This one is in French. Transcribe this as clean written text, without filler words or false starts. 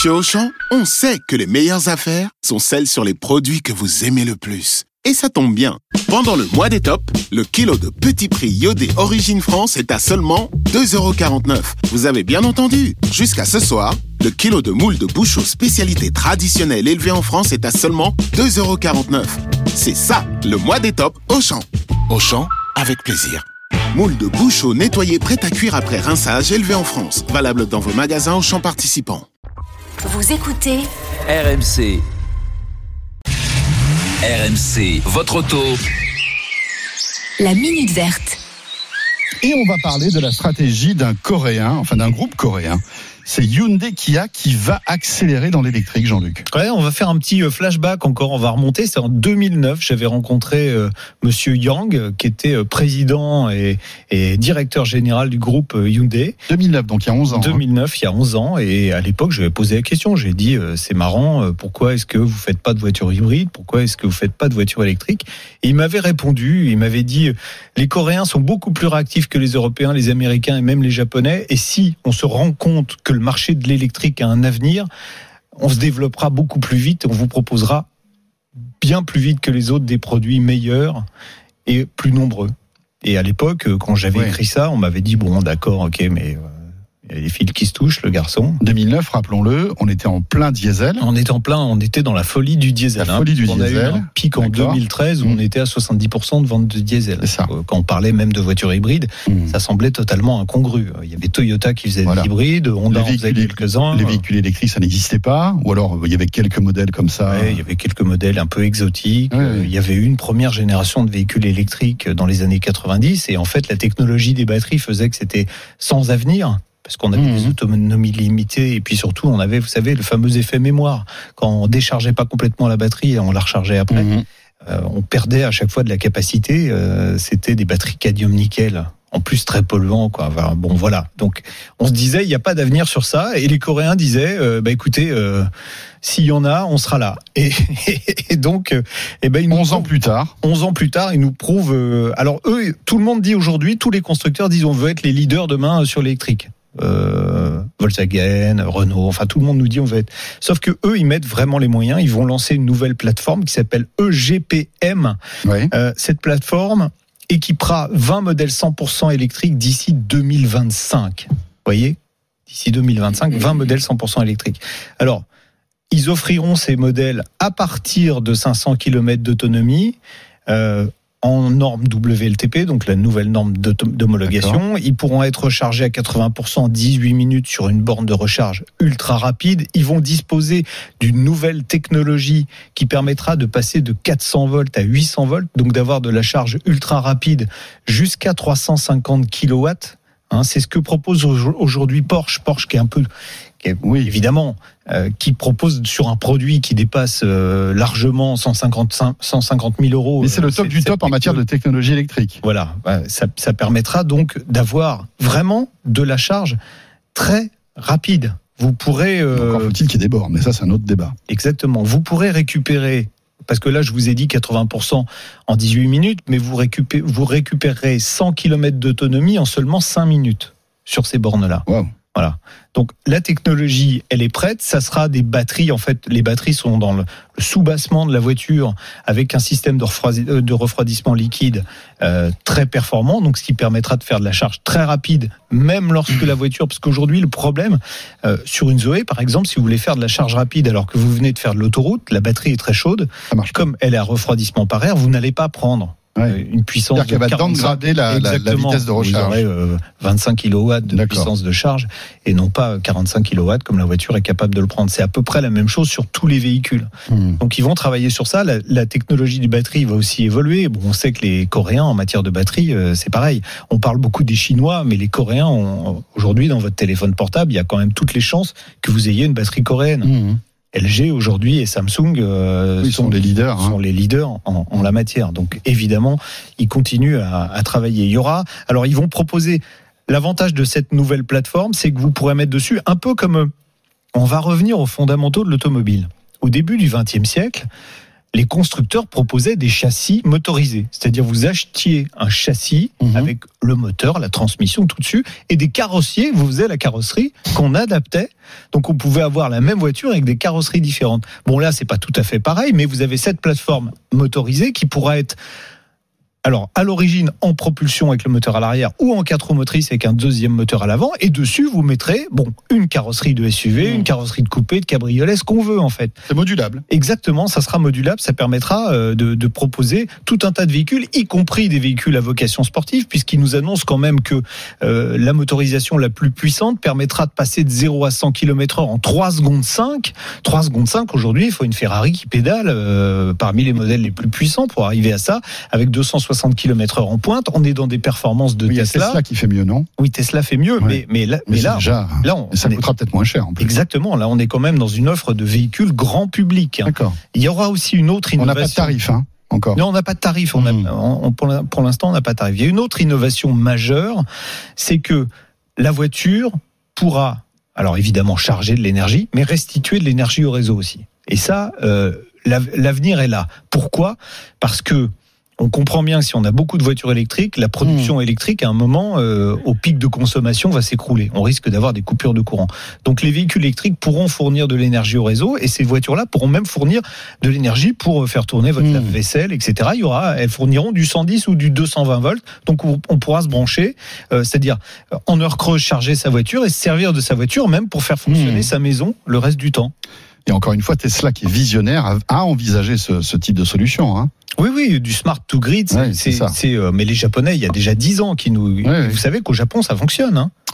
Chez Auchan, on sait que les meilleures affaires sont celles sur les produits que vous aimez le plus. Et ça tombe bien. Pendant le mois des tops, le kilo de Petit Prix iodé Origine France est à seulement 2,49 €. Vous avez bien entendu. Jusqu'à ce soir, le kilo de moules de Bouchot spécialité traditionnelle élevée en France est à seulement 2,49 €. C'est ça, le mois des tops Auchan. Auchan, avec plaisir. Moule de Bouchot nettoyé prêt à cuire après rinçage élevé en France. Valable dans vos magasins Auchan participants. Vous écoutez RMC. RMC, votre auto. La Minute Verte. Et on va parler de la stratégie d'un groupe coréen. C'est Hyundai Kia qui va accélérer dans l'électrique, Jean-Luc. Ouais, on va faire un petit flashback encore, on va remonter. C'est en 2009, j'avais rencontré Monsieur Yang, qui était président et directeur général du groupe Hyundai. 2009, donc il y a 11 ans. 2009, il y a 11 ans. Et à l'époque, je lui ai posé la question. J'ai dit, c'est marrant, pourquoi est-ce que vous faites pas de voiture hybride ? Pourquoi est-ce que vous faites pas de voiture électrique ? Et il m'avait répondu, il m'avait dit, les Coréens sont beaucoup plus réactifs que les Européens, les Américains et même les Japonais. Et si on se rend compte que le marché de l'électrique a un avenir, on se développera beaucoup plus vite, on vous proposera bien plus vite que les autres des produits meilleurs et plus nombreux. Et à l'époque, quand j'avais écrit ça, on m'avait dit, bon d'accord, ok, mais il y a des fils qui se touchent, le garçon. 2009, rappelons-le, on était en plein diesel. On était dans la folie du diesel. La folie du diesel. On a eu un pic en 2013 où on était à 70% de vente de diesel. C'est ça. Quand on parlait même de voitures hybrides, ça semblait totalement incongru. Il y avait Toyota qui faisait des hybrides, Honda en faisait quelques-uns. Les véhicules électriques, ça n'existait pas. Ou alors, il y avait quelques modèles comme ça. Ouais, il y avait quelques modèles un peu exotiques. Ouais. Il y avait eu une première génération de véhicules électriques dans les années 90. Et en fait, la technologie des batteries faisait que c'était sans avenir. Parce qu'on avait des autonomies limitées et puis surtout on avait, vous savez, le fameux effet mémoire. Quand on déchargeait pas complètement la batterie et on la rechargeait après, on perdait à chaque fois de la capacité. C'était des batteries cadmium-nickel. En plus très polluant, quoi. Enfin, bon, voilà. Donc, on se disait, il n'y a pas d'avenir sur ça. Et les Coréens disaient, écoutez, s'il y en a, on sera là. Et donc, 11 ans plus tard, ils nous prouvent. Alors eux, tout le monde dit aujourd'hui, tous les constructeurs disent, on veut être les leaders demain sur l'électrique. Volkswagen, Renault, enfin tout le monde nous dit on va être. Sauf que eux, ils mettent vraiment les moyens. Ils vont lancer une nouvelle plateforme qui s'appelle EGPM. Ouais. Cette plateforme équipera 20 modèles 100% électriques d'ici 2025. Vous voyez ? D'ici 2025, 20 modèles 100% électriques. Alors, ils offriront ces modèles à partir de 500 km d'autonomie, en norme WLTP, donc la nouvelle norme d'homologation. Ils pourront être rechargés à 80% en 18 minutes sur une borne de recharge ultra rapide. Ils vont disposer d'une nouvelle technologie qui permettra de passer de 400 volts à 800 volts, donc d'avoir de la charge ultra rapide jusqu'à 350 kW. C'est ce que propose aujourd'hui Porsche qui est un peu... évidemment, qui propose sur un produit qui dépasse largement 150 000 euros. Mais c'est le top du top en matière de technologie électrique. Voilà, ça permettra donc d'avoir vraiment de la charge très rapide. Vous pourrez... Encore faut-il qu'il y ait des bornes, mais ça c'est un autre débat. Exactement, vous pourrez récupérer... Parce que là, je vous ai dit 80% en 18 minutes, mais vous récupérerez 100 km d'autonomie en seulement 5 minutes sur ces bornes-là. Wow. Voilà. Donc la technologie, elle est prête. Ça sera des batteries. En fait, les batteries sont dans le sous-bassement de la voiture avec un système de refroidissement liquide très performant. Donc ce qui permettra de faire de la charge très rapide, même lorsque la voiture. Parce qu'aujourd'hui, le problème sur une Zoé, par exemple, si vous voulez faire de la charge rapide alors que vous venez de faire de l'autoroute, la batterie est très chaude. Comme elle est à refroidissement par air, vous n'allez pas prendre. Une puissance de 40 downgrader la vitesse de recharge. Vous aurez 25 kW de puissance de charge et non pas 45 kW comme la voiture est capable de le prendre. C'est à peu près la même chose sur tous les véhicules. Donc ils vont travailler sur ça. La technologie des batteries va aussi évoluer. Bon, on sait que les Coréens en matière de batterie, c'est pareil. On parle beaucoup des Chinois, mais les Coréens, aujourd'hui dans votre téléphone portable, il y a quand même toutes les chances que vous ayez une batterie coréenne. LG aujourd'hui et Samsung sont les leaders, sont les leaders en la matière. Donc évidemment, ils continuent à travailler. Il y aura, alors ils vont proposer l'avantage de cette nouvelle plateforme, c'est que vous pourrez mettre dessus un peu comme on va revenir aux fondamentaux de l'automobile. Au début du XXe siècle, les constructeurs proposaient des châssis motorisés. C'est-à-dire, vous achetiez un châssis avec le moteur, la transmission, tout dessus, et des carrossiers, vous faisiez la carrosserie qu'on adaptait. Donc, on pouvait avoir la même voiture avec des carrosseries différentes. Bon, là, c'est pas tout à fait pareil, mais vous avez cette plateforme motorisée qui pourra être, alors, à l'origine, en propulsion avec le moteur à l'arrière ou en 4 roues motrices avec un deuxième moteur à l'avant. Et dessus, vous mettrez, une carrosserie de SUV, une carrosserie de coupé, de cabriolet, ce qu'on veut, en fait. C'est modulable. Exactement, ça sera modulable. Ça permettra de proposer tout un tas de véhicules, y compris des véhicules à vocation sportive, puisqu'ils nous annoncent quand même que la motorisation la plus puissante permettra de passer de 0 à 100 km/h en 3 secondes 5. 3 secondes 5, aujourd'hui, il faut une Ferrari qui pédale parmi les modèles les plus puissants pour arriver à ça, avec 260 km/h en pointe. On est dans des performances de Tesla. C'est Tesla qui fait mieux, non ? Oui, Tesla fait mieux, ouais. mais là, ça coûtera peut-être moins cher en plus. Exactement. Là, on est quand même dans une offre de véhicules grand public. D'accord. Il y aura aussi une autre innovation. On n'a pas de tarif, encore. Non, on n'a pas de tarif. Pour l'instant, on n'a pas de tarif. Il y a une autre innovation majeure, c'est que la voiture pourra, alors évidemment, charger de l'énergie, mais restituer de l'énergie au réseau aussi. Et ça, l'avenir est là. Pourquoi ? Parce que on comprend bien que si on a beaucoup de voitures électriques, la production électrique, à un moment, au pic de consommation, va s'écrouler. On risque d'avoir des coupures de courant. Donc les véhicules électriques pourront fournir de l'énergie au réseau, et ces voitures-là pourront même fournir de l'énergie pour faire tourner votre lave-vaisselle, etc. Elles fourniront du 110 ou du 220 volts, donc on pourra se brancher, c'est-à-dire en heure creuse charger sa voiture et se servir de sa voiture même pour faire fonctionner sa maison le reste du temps. Et encore une fois, Tesla, qui est visionnaire, a envisagé ce type de solution. Oui, du smart to grid, c'est ça. Mais les Japonais, il y a déjà 10 ans, vous savez qu'au Japon, ça fonctionne.